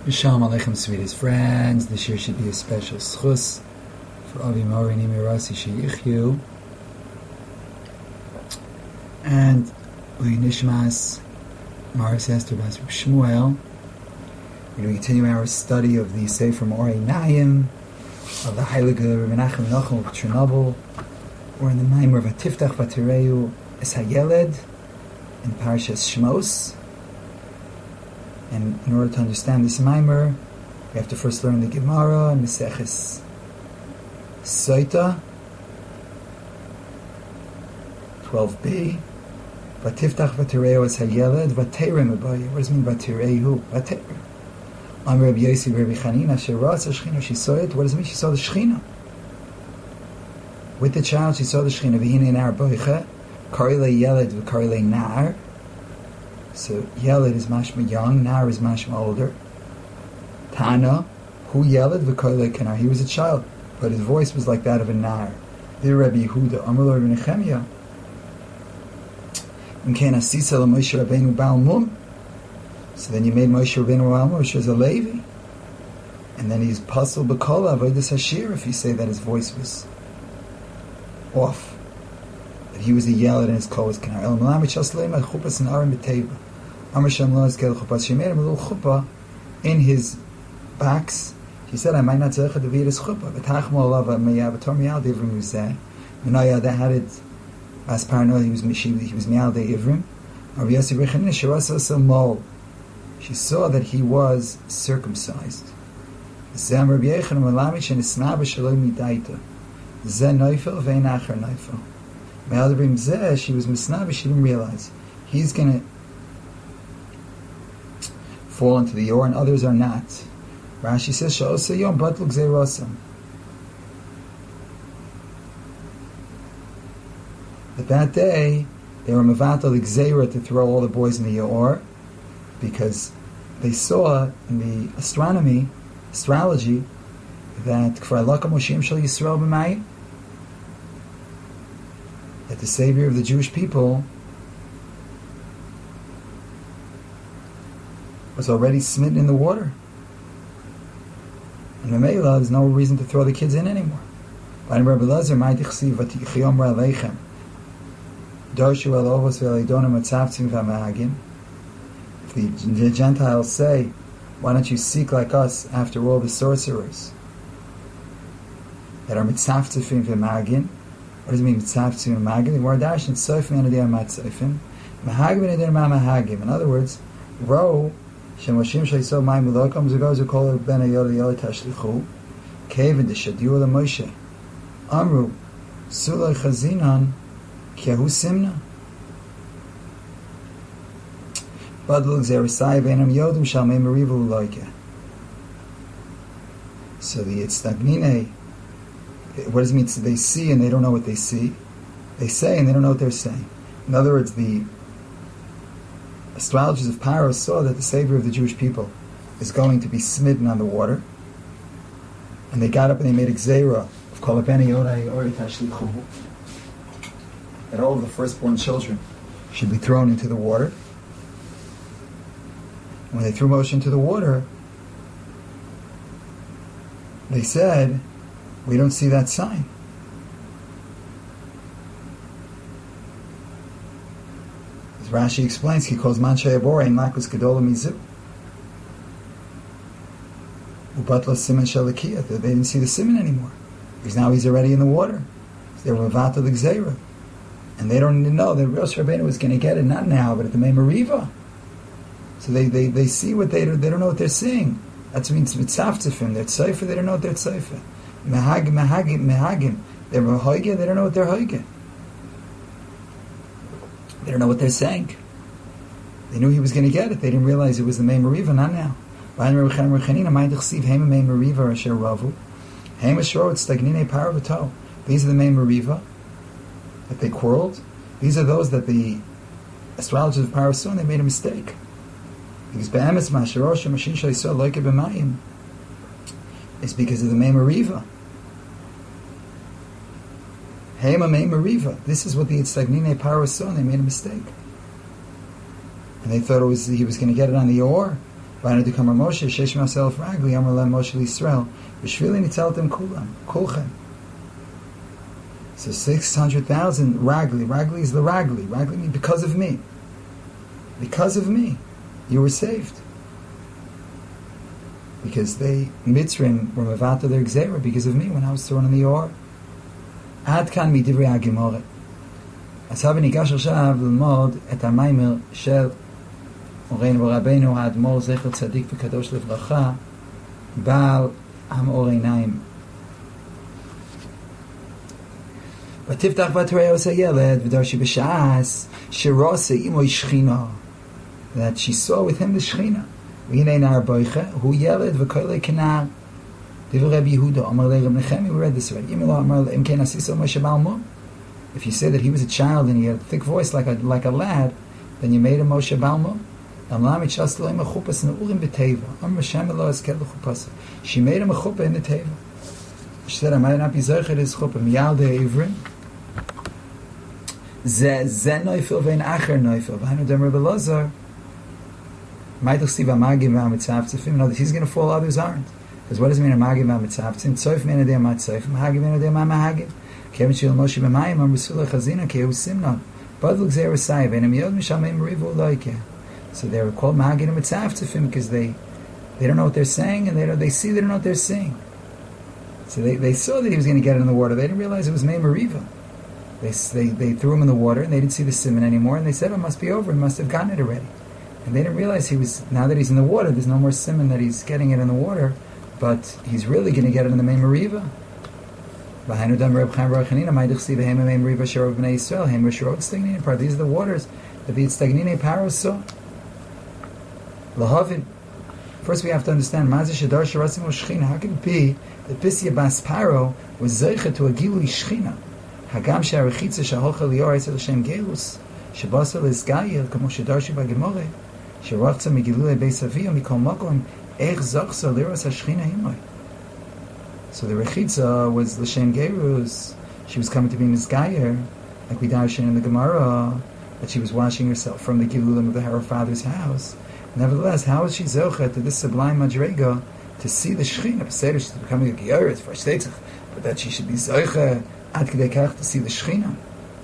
Shalom Aleichem, sweetest friends. This year should be a special schus for Avi Mori Nimi Rasi Sheyichyu and Ui Nishmas Maris Esther Bas Shmuel. We're going to continue our study of the Sefer Morei Nayim of the Heilige Rebbe Menachem Nachum of Chernobyl. We're in the Maimer of Atiftach Vatireu Es Hayeled in Parashas Shmos. And in order to understand this Maimer, we have to first learn the Gemara and Meseches Soita 12b. Vatiftach v'tireu es hayeled v'terem abaye. What does it mean v'tireu? V'terem. Amar Rabbi Yossi Rabbi Chanina asher ra'as hashchina. She saw it. What does it mean? She saw the Shechina. With the child, she saw the Shechina. V'hine nar boicha. Kari le yeled v'kari le nar. So Yeled is mashma young, Nar is mashma older. Tana, who Yeled v'kari kanar. He was a child, but his voice was like that of a Nar. The Rabbi Yehuda, Amar lo Rabbi Nechemia. Mkein asisa la Moshe Rabbeinu Baal Mum. So then you made Moshe Rabbeinu Baal Mum, which is a Levi, and then he's pasul b'kol avodas hashir if you say that his voice was off. That he was a Yeled and his kol was kanar. El Malamit Shasleim at chupas and arim b'teva. Amar Shem lo eskel chupas. She made him a little chuppah in his backs. She said, "I might not tzarech to be his chuppah." V'tachmo alav meyav v'tor miyal devrim uzeh. Menaya that had it. As paranoid, he was miyal de ivrim. Rabbi Yossi Rechanina shirasa samol. She saw that he was circumcised. Zem Rabbi Yechon Malamit shenisna b'shaloi midaita. Zeh noifel ve'en acher noifel. She was misnah, but she didn't realize he's going to fall into the Yor and others are not. Rashi says Sha'osa Yom Batluk Zeirosam. But that day they were mevatel Gzeira to throw all the boys in the Yor because they saw in the astrology that Kfar Laka Moshim Shal Yisrael B'mayim, that the Savior of the Jewish people was already smitten in the water. And Mamela, there's no reason to throw the kids in anymore. If the Gentiles say, why don't you seek like us after all the sorcerers that are mitzaftzifim v'magin? What does it mean? Mitzavtzim and magim. The word dash and soifim and adiyah matzofim. Mahagim and adiyah mahagim. In other words, ro shemoshim shayso ma'im ulokom zugozu kol ben ayol yol tashlichu kevin deshadiu la Moshe amru sulay chazinan kiahu simna badlug zerisai v'enam yodim shalmei merivu uloike. So the Itzagnine. What does it mean? They see and they don't know what they see. They say and they don't know what they're saying. In other words, the astrologers of Paro saw that the Savior of the Jewish people is going to be smitten on the water. And they got up and they made a gzeira of Kolabeni Yodai Oritashlichu, that all of the firstborn children should be thrown into the water. And when they threw Moshe into the water, they said, we don't see that sign. As Rashi explains, he calls Manshay Abora in Makus Gedola Mizu. Ubatla Siman Shalakia. They didn't see the Siman anymore. Because now he's already in the water. So they were Vata the Gzeira. And they don't know that Rosh Rabbeinu was going to get it, not now, but at the Meimariva. So they see what they don't know what they're seeing. That means Mitzaftzifim. They're Tzaifa, they don't know what they're Tzaifa. Mehagim. They're hoige, they don't know what they're hoige. They don't know what they're saying. They knew he was going to get it. They didn't realize it was the main Mariva, not now. These are the main Mariva that they quarreled. These are those that the astrologers of Paro saw and they made a mistake. Because it's because of the main Mariva. Hema Mei Mariva. This is what the Itzagnine Paro saw, and they made a mistake. And they thought he was going to get it on the Or. V'haynu dekamar Moshe shesh ma'aseh elef ragli amar lem Moshe l'Yisrael b'shvili nitzaltem kulam kulchem. So 600,000 ragli. Ragli is the ragli. Ragli means because of me. Because of me, you were saved. Because they, Mitzrim, were mevata their gzera because of me when I was thrown in the Or. Ad kan midivrei hagimora. עכשיו ניגש עכשיו ללמוד את המיימר של מורנו ורבנו האדמו"ר זכר צדיק וקדוש לברכה, בעל המאור עיניים. ותפתח בתורה עושה ילד ודרשי בשעס שרוסה אימו שכינה, that she saw with him the שכינה. והנה נער בויכה הוא ילד וקולי כנער. דברי רבי יהודה אמר לרב נחמי, we read this already, אם לא אמר אם כן עשיסו משה בעל מום. If you say that he was a child and he had a thick voice like a lad, then you made him Moshe Balmo. She made him a chuppah in the teva. She said, I might not be zeichet his chuppah. Miyal de Ivrin. Ze neufel vein acher neufel. V'hainu dem Rebbe Lazar. Maitach stiv ha-magim v'ha-mitzavtzifim. No, he's going to fall, others aren't. Because what does it mean ha-magim v'ha-mitzavtzim? Tzoif me'en adei ha-matzayif. Mahagim me'en adei ha-mahagim. Kevin shel Moshe b'mayim am Rasula chazina ki ehu simna. Badluk zeh rasai v'enam yod mishamim rivu loike. So they were called Mahagim and Mitzavtzifim because they don't know what they're saying and they see they don't know what they're saying. So they saw that he was going to get it in the water. They didn't realize it was Mei Meriva. They threw him in the water and they didn't see the simon anymore and they said, it must be over. He must have gotten it already. And they didn't realize now that he's in the water, there's no more simon that he's getting it in the water, but he's really going to get it in the Mei Meriva. These are the waters that the Itztagnine Paro saw. First we have to understand how could it be that Pisya Bas Paro was Zeicha to a Gilui Shechina? Hagam she'arechitza she'hocha lior etzel Hashem Gelus shebasa lezgayir kamo shedarshu b'gemore sherachza megilui beis aviyah mikol makom ech zachsa liras hashchina himoy. So the Rechitza was L'Shem Gerus. She was coming to be Mizgayer, like we darshan in the Gemara, that she was washing herself from the Gilulim of her father's house. Nevertheless, how is she Zocha to this sublime Madrega to see the Shechina? She's becoming a Geyerit for Shtetzach, but that she should be Zocha Ad Kedei Kach to see the Shechina.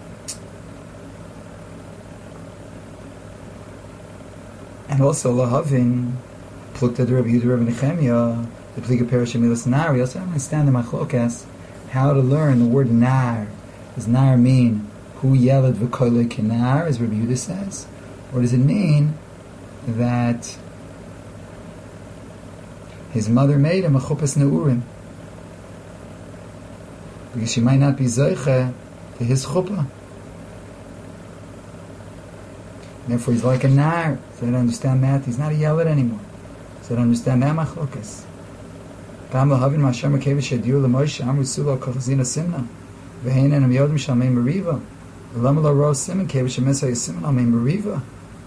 And also Lahavin, Plukta de Rabbi Yehuda Rabbi Nechemia, the Pliga Perishim Milas Nar. We also understand the Machlokas, how to learn the word Nar. Does Nar mean Hu Yelad V'Koyle Kenar, as Rabbi Yehuda says? Or does it mean that his mother made him a Chuppah Neurim? Because she might not be Zeicha to his Chuppah. Therefore he's like a Nar. So I don't understand that. He's not a Yelad anymore. So I don't understand that Machlokas. Gam lahavin ma'asher makevish shediu l'Moshe amru sula kachazina simna v'hein enam yodim shalmei meriva v'lama lo ro simen kevish shemesay simen al mei meriva.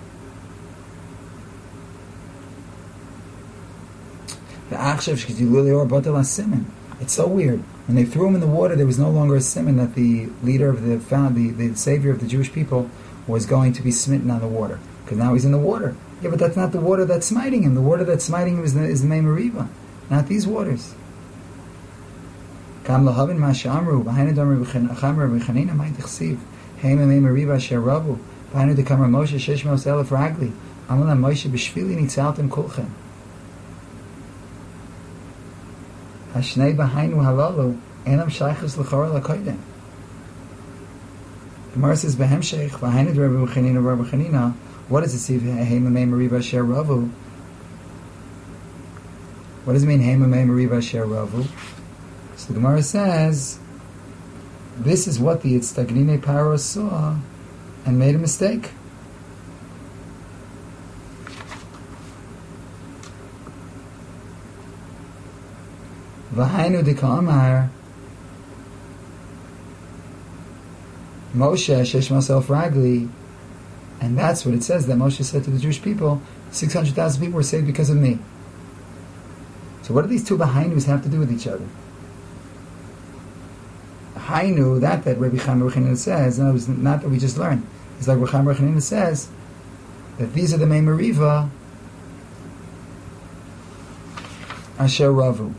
V'achshav shkitilu leor batel simen. It's so weird. When they threw him in the water, there was no longer a simen that the leader of the savior of the Jewish people was going to be smitten on the water, because now he's in the water. Yeah, but that's not the water that's smiting him. The water that's smiting him is the Mei Meriva. Not these waters. Kam lahavin ma'ashamru v'hainu damru v'chamru v'chanina ma'id chsiv heima mei meriva asher rabu v'hainu dekamar Moshe 600,000 ragli amalam Moshe b'shvili nitzaltem kulchem hashnei b'hainu halalu enam shaychus l'chora l'koydem. Gemara says b'hemshech v'hainu d'Rabbi Chanina. What does it say? Heima mei meriva asher rabu. What does it mean, Heima Mei Meriva Asher Ravu? So the Gemara says, this is what the Itztagnine Paro saw and made a mistake. V'hainu Dika'amar Moshe Shesh Masel Ragli. And that's what it says, that Moshe said to the Jewish people, 600,000 people were saved because of me. So what do these two Bahainus have to do with each other? Hainu, that Rabbi Chaim Rechanina says, and it was not that we just learned. It's like Rabbi Chaim Rechanina says that these are the Mei Meriva Asher Ravu.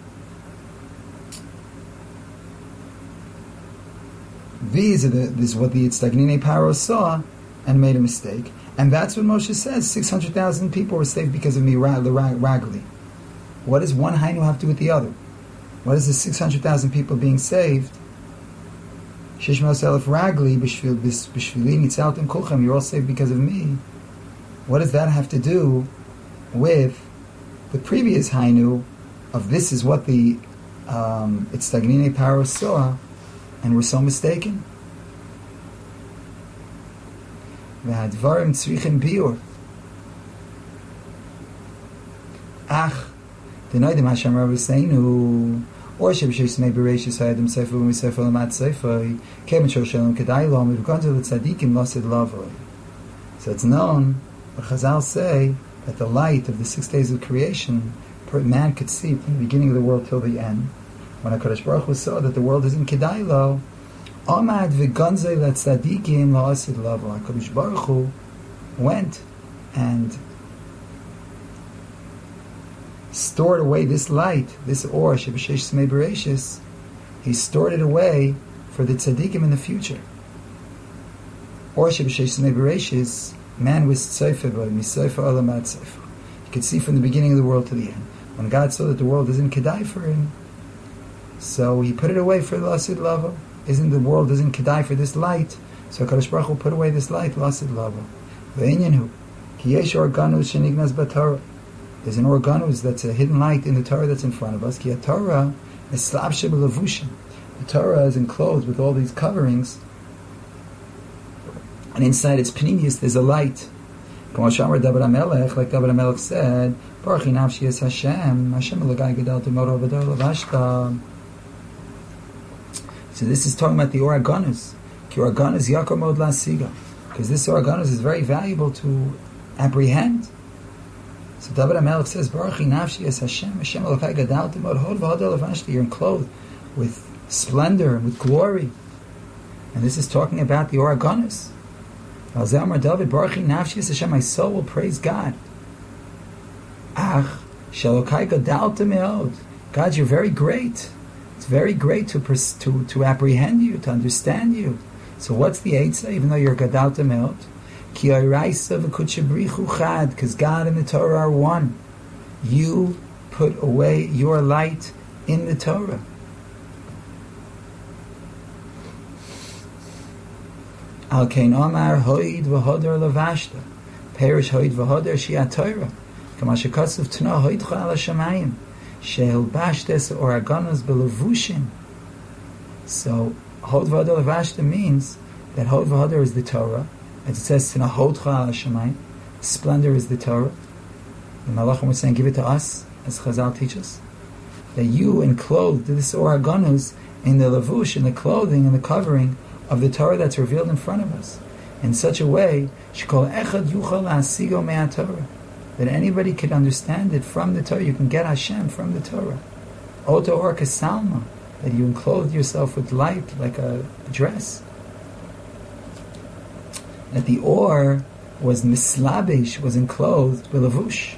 This is what the Itzdagnine Paro saw and made a mistake. And that's what Moshe says. 600,000 people were saved because of me, Ragli. What does one Hainu have to do with the other? What is the 600,000 people being saved? Shishma Elef Ragli, B'shvili Nitzaltem Kulchem, you're all saved because of me. What does that have to do with the previous Hainu of this is what the Itzdagnine Paro saw and were so mistaken? V'hadvarim tzrichim biur. Ach, denoidim Hashem Rabbi Seinu, or sheb'sheis mei bereishis hayadim sefer u'misefer l'mat sefer, kemen shor shalom kedai lo, mivukon to the tzadikim losid lavoi. So it's known, but Chazal say, that the light of the 6 days of creation, man could see from the beginning of the world till the end. When HaKadosh Baruch Hu saw that the world is in kedai lo, Amad v'gonzei l'tzadikim la'asid lavo. HaKadosh Baruch Hu went and stored away this light, this or sheb'shesh smei bereshis. He stored it away for the tzadikim in the future. Or sheb'shesh smei bereshis, man was tzeifer by miseifer olam ad tzeifer. You could see from the beginning of the world to the end. When God saw that the world isn't kedai for him, so He put it away for l'asid lavo. The world isn't kedai for this light, so HaKadosh Baruch Hu put away this light, l'asid lavo. Ve'inyanhu ki yesh organus shenignas b'Torah. There's an organus that's a hidden light in the Torah that's in front of us. Ki Torah is slabshe b'levushim. The Torah is enclosed with all these coverings, and inside its pnimius there's a light. Like David HaMelech said, Baruch nafshi es Hashem, Hashem elokai gedal t'moro v'dor levashta. So this is talking about the Oragonus. Ki Oragonus yakar mod lasiga. Because this Oragonus is very valuable to apprehend. So David HaMelech says, Baruch nafshi es Hashem, Hashem elokai gedal t'moro v'dor levashta. You're enclosed with splendor and with glory. And this is talking about the Oragonus. David, Baruch nafshi es Hashem, my soul will praise God. Ach, shalokai gadalta me'od. God, you're very great. It's very great to apprehend you, to understand you. So what's the eitzah, even though you're gadalta me'od? Ki oiraisa v'kutchebrichu chad, because God and the Torah are one. You put away your light in the Torah. Al kein omar hoid v'hodor levashta. Perish hoid v'hodor shiat Torah. Kama shekatsuv tna hoidcha ala shamayim. She'el bashtes or aganos belevushin. So, hod v'hodor levashta means that hod v'hodor is the Torah. As it says, tna hoidcha ala shamayim. Splendor is the Torah. The Malachim were saying, give it to us, as Chazal teaches. That you enclosed this oragonus in the levush, in the clothing and the covering of the Torah that's revealed in front of us, in such a way that anybody could understand it from the Torah. You can get Hashem from the Torah. Oto or kasalma, that you enclothe yourself with light like a dress. That the or was mislabish, was enclothed with lavush.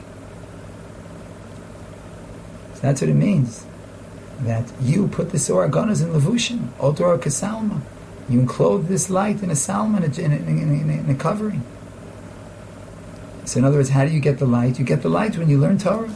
So that's what it means. That you put the oragonas in lavushim, oto or kasalma. You enclose this light in a salmon, in a covering. So in other words, how do you get the light? You get the light when you learn Torah.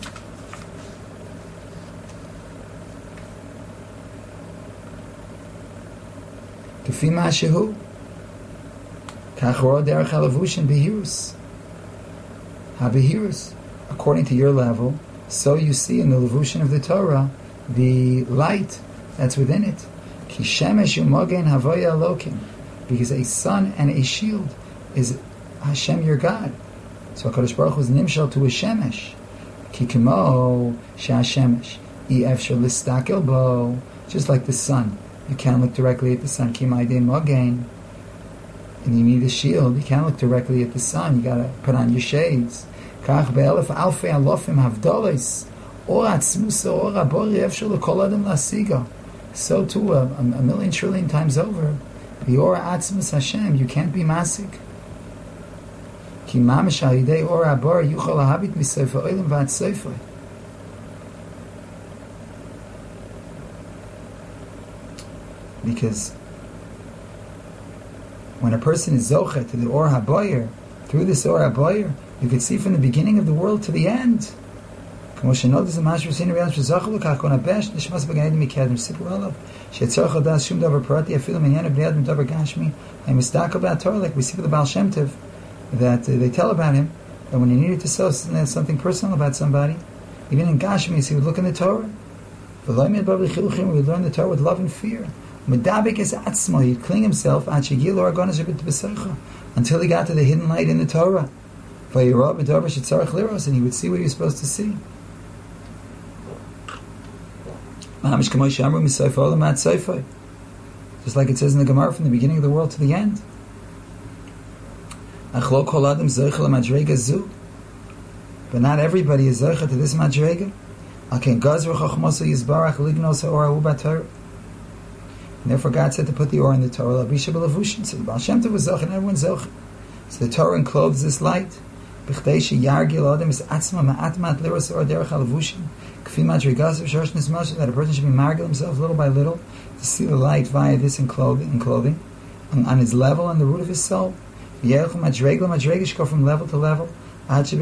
K'fi ma'ashehu, kachoro derech halavushin behirus. Ha-behirus. According to your level, so you see in the levushin of the Torah, the light that's within it. Ki shemesh u'mogen havoya alokim, because a sun and a shield is Hashem your God. So HaKadosh Baruch Hu is nimshal to a shemesh. Ki kimo she'ashemesh efshar listakel bo, just like the sun. You can't look directly at the sun. Ki ma'idei mogen, and you need a shield. You can't look directly at the sun. You got to put on your shades. Kach be'elef alfei alofim havdolis or atzmusa or abori efshar l'kol adam lasiga. So too, a million trillion times over, V'ora atzmus Hashem, you can't be masik. Ki mamish ha'idei ora abor yuchal lahabit misefer oilim v'at sefer. Because when a person is zocha to the Or HaBoyer, through this Or HaBoyer, you can see from the beginning of the world to the end. כמו שנודע זה משהו עשינו ביד שזכו לכך כל הבש נשמס בגן מקדם סיפור עליו שיצורך לדעת שום דבר פרטי אפילו מעניין הבניית מדבר גשמי I מסתכל about Torah, like we see with the Baal Shem Tov, that they tell about him that when he needed to say something personal about somebody, even in Gashmis, he would look in the Torah. We would learn the Torah with love and fear. He'd cling himself until he got to the hidden light in the Torah. And he would see what he was supposed to see. Just like it says in the Gemara, from the beginning of the world to the end. But not everybody is zeicha to this madrega. And therefore God said to put the Or in the Torah. So the Baal Shem Tov was zeicha and everyone's zeicha. So the Torah encloses this light. That a person should be margil himself little by little to see the light via this in clothing on his level and the root of his soul. Should go from level to level until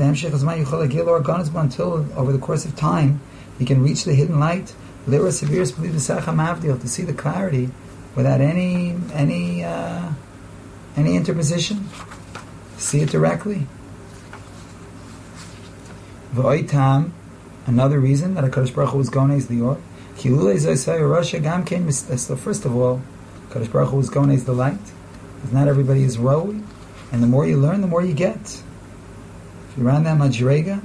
over the course of time he can reach the hidden light to see the clarity without any interposition. See it directly. Another reason that HaKadosh Baruch Hu was going as the Or. So first of all, HaKadosh Baruch Hu was going as the light. Because not everybody is rowing. And the more you learn, the more you get. If you're around that madrega,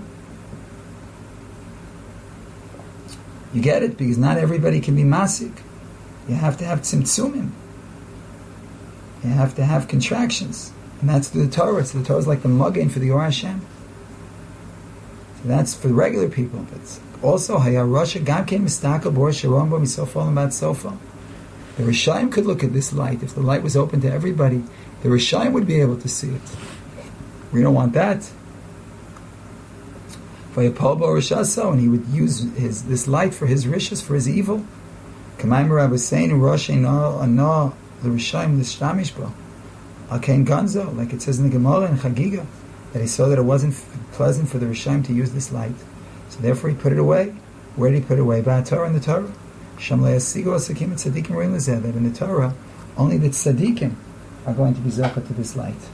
you get it, because not everybody can be masik. You have to have tzimtzumim. You have to have contractions. And that's through the Torah. So the Torah is like the muggin for the Or Hashem. So that's for regular people. But also, Hayarasha Gam came Mistaka Bor Sharomba Misofa about Sofa. The Rishayim could look at this light. If the light was open to everybody, the Rishayim would be able to see it. We don't want that. And he would use this light for his rishas, for his evil. Kamaimar was saying, Rosh Ano, the Rishayim, the Shtamishba. Akain Ganzo, like it says in the Gemara and Chagiga, that he saw that it wasn't pleasant for the Rishayim to use this light. So therefore he put it away. Where did he put it away? By Torah in the Torah. Shamlei Asigo Asakim and Tzadikim Rein Lezeh, that in the Torah, only the Tzadikim are going to be Zocha to this light.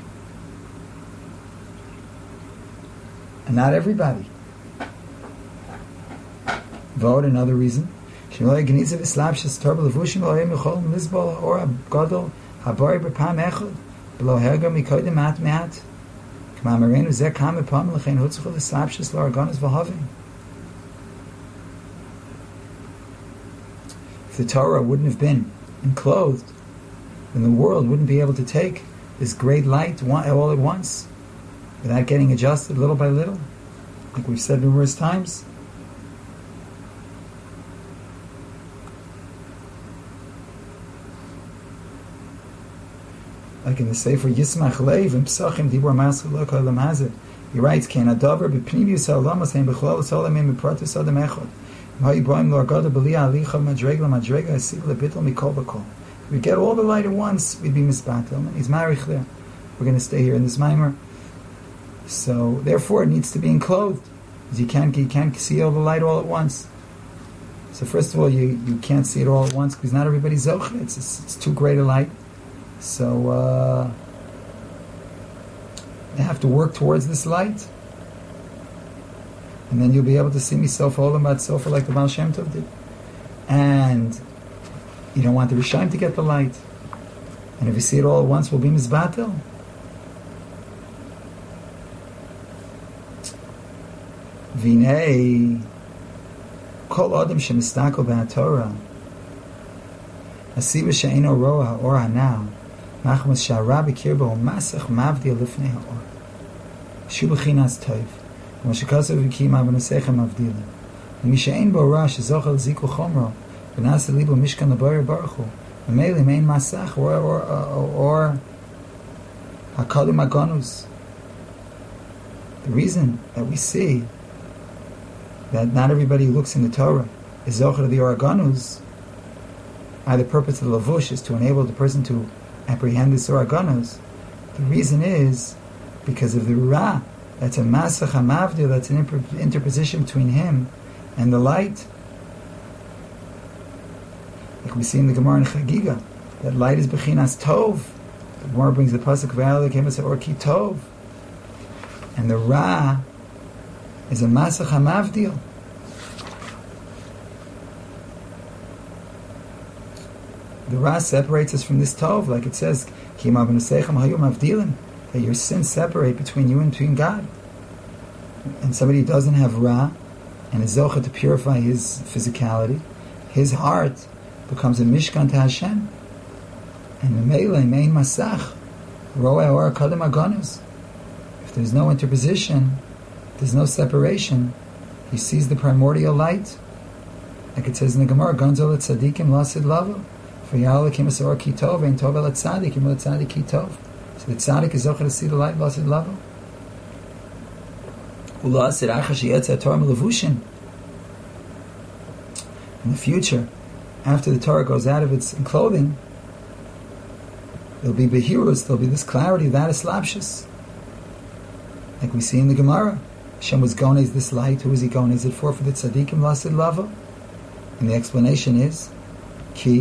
And not everybody. Vod, another reason. Shamlei Genizav Islapshas Torah Levushim Lohem Yecholem Lizbol or Gadol Habari B'Pam Echad Below Herga Mikodim Mat Mehat. If the Torah wouldn't have been enclosed, then the world wouldn't be able to take this great light all at once without getting adjusted little by little, like we've said numerous times. Like in the Sefer Yismach Leiv and Psachim Dibur Masul Lokal Lamazet, he writes, "Kein adavar b'pnimius ha'olamas hein b'chlal solam hein b'pratus adam echad. Ma'yi boim lo agada b'li alicha madrega asig lebitl mikol v'kol." If we get all the light at once, we'd be misbatel. And he's marich there. We're going to stay here in this mimer. So therefore, it needs to be enclosed. Because you can't see all the light all at once. So first of all, you can't see it all at once because not everybody's zocha. It's too great a light. So you have to work towards this light, and then you'll be able to see me sofa olam bat sofa like the Baal Shem Tov did. And you don't want the Rishayim to get the light, and if you see it all at once, we'll be mizbatel. Vinei kol adam shemistakel b'haTorah asiva she'eino roa ha'or hanal. Machmas shara b'kirbo masach mavdi alifnei ha'or. Shubachinas toiv. Mashakasav v'kima v'nosechem mavdila. Mishain bo ra shezochel ziku chomro. V'nasa libo mishkan l'boyer baruchu. V'meili mein masach or hakalim agonus. The reason that we see that not everybody who looks in the Torah is zocher of the oraganus the purpose of the lavush is to enable the person to apprehend the soraganos. The reason is because of the ra. That's a masach hamavdil. That's an interposition between him and the light. Like we see in the Gemara in Chagiga, that light is bechinas tov. The Gemara brings the pasuk v'alei kemas or ki tov, and the ra is a masach hamavdil. The ra separates us from this tov, like it says, ki ma'avnusechem hayu mavdilim, that your sins separate between you and between God. And somebody who doesn't have ra and is zocha to purify his physicality, his heart becomes a mishkan to Hashem. And memele mein masach roe or kadem agonos. If there's no interposition, there's no separation, he sees the primordial light. Like it says in the Gemara, Gonzol et tzadikim lasid lavo. For Yahweh came as or ki tov, and tov el tzaddik, and el tzaddik ki tov. So the tzaddik is zocher to see the light, lasid lavo. Ulasid achash yetz at Torah melavushin. In the future, after the Torah goes out of its clothing, there'll be behirus, there'll be this clarity, that is slapshus. Like we see in the Gemara, Hashem was going as this light. Who is he going? Is it for the tzaddikim lasid lavo? And the explanation is ki.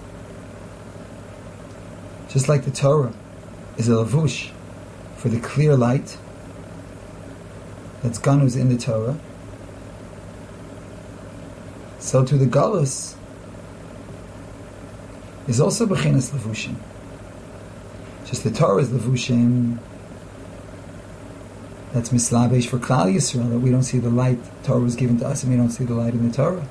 Just like the Torah is a lavush for the clear light that's ganuz in the Torah, so to the galus is also bechinas levushim. Just the Torah is levushim. That's mislabesh for Klal Yisrael, that we don't see the light. The Torah was given to us and we don't see the light in the Torah.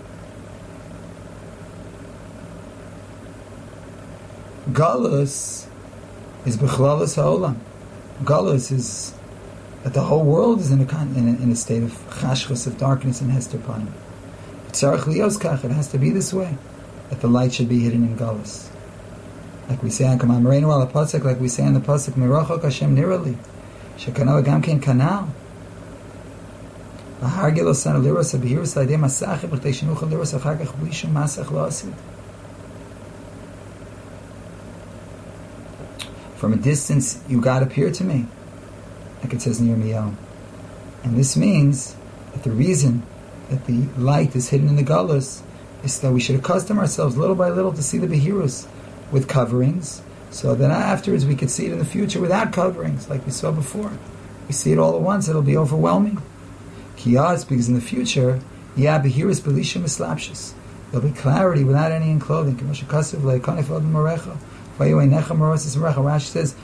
Galus is bechlalas ha'olam. Galus is that the whole world is in a state of chashchus, of darkness and hester panim. Tzarech lios kach, it has to be this way, that the light should be hidden in Galus. Like we say on Kamam Reinu al Pasuk, like we say on the Pasuk, Mirachok Hashem nirali, shekano agam ken kanal. Lahargelo san aliros abihirus laidei masachim b'chtei shenucha liros achar kach b'lishum masach la'asid. From a distance, you God appeared to me, like it says in Yirmiyahu. And this means that the reason that the light is hidden in the galus is that we should accustom ourselves little by little to see the behirus with coverings, so that afterwards we could see it in the future without coverings, like we saw before. We see it all at once, it'll be overwhelming. Kiyas, because in the future, behirus belishim islapshus. There'll be clarity without any enclothing. Rashi says,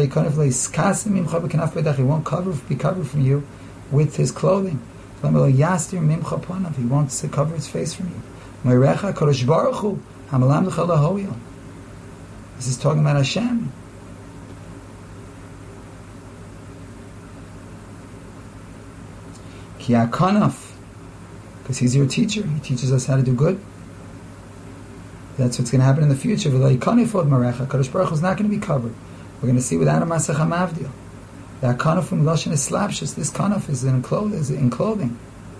he won't be covered from you with his clothing. He wants to cover his face from you. This is talking about Hashem. Because he's your teacher. He teaches us how to do good. That's what's going to happen in the future. Kadosh Baruch Hu is not going to be covered. We're going to see without a masach hamavdil. The kanaf from lashon is slapshus. This kanaf is in clothing.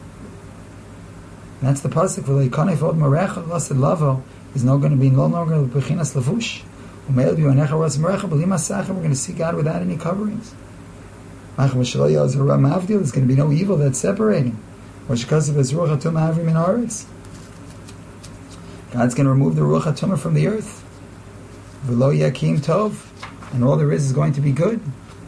And that's the pasuk. V'leikanef od marecha lasid lavo is no longer bechinas lavush. We're going to see God without any coverings. There's going to be no evil that's separating. God's going to remove the Ruach HaTumah from the earth. V'lo yakim tov. And all there is going to be good.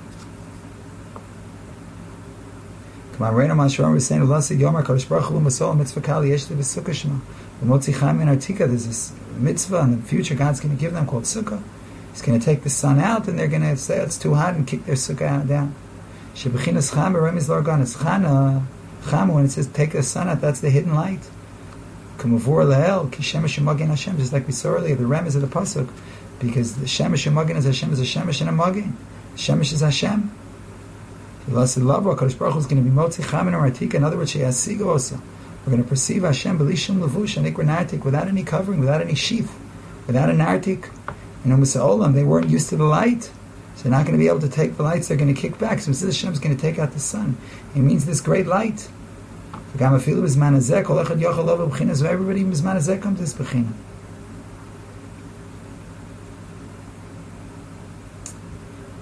Come on, Reina Masharon was saying, Ulasid Yomar Kadosh Baruch Hu Masol Mitzvah Kali Yesh Lev Sukkah Shema. V'motzi Chaim in Artika, there's this mitzvah in the future God's going to give them called Sukkah. He's going to take the sun out and they're going to say it's too hot and kick their Sukkah down. Shebechinas Cham Remiz Lorgan is Chana. Cham, when it says take the sun out, that's the hidden light. Kamavur La'el, Ki Shemesh Magin Hashem, just like we saw earlier, the Rem is of the Pasuk, because the Shemesh Magin is a Shemesh and a Magin. Shemesh is Hashem. Lasid Lavo, Kadosh Baruch Hu is going to be Motzi Cham and Artika, in other words, Sheyasigo also. We're going to perceive Hashem, Belishum Levush, and Ikra Nartik, without any covering, without any sheath, without a Nartik. Misa Olam, they weren't used to the light, so they're not going to be able to take the lights, they're going to kick back. So Mr. Hashem is going to take out the sun. It means this great light. Everybody in Bizmanazek comes to this Bechina.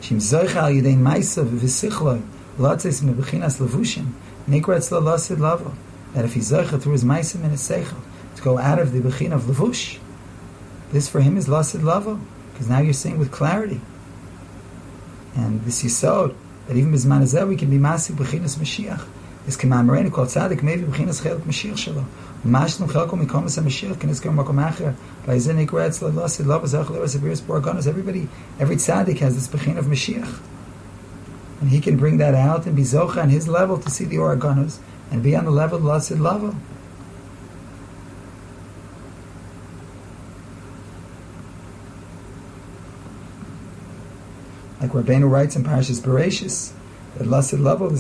Shim zoich al yedei ma'isa v'sichloi latzes mebechinas levushim nikra etzlo lasid lavo. That if he's zoich through his ma'isa and his seichel to go out of the bechin of levush, this for him is lasid lavo, because now you're seeing with clarity. And this yisod that even bizman hazeh we can be masik bechinas Mashiach. This k'ma'amarenu kol tzadik maybe bechinas chelik Mashiach shelo. Mashlim chelko mikomas HaMashiach k'nizkar makom acher v'ayzeh nikra etzlo lasid lavo zoich le'os abiris borganos. Every tzaddik has this bechin of Mashiach, and he can bring that out and be zocha on his level to see the organos and be on the level of lasid lavo. Like Rabbeinu writes in Parashas Bereshis, that lasid lavo is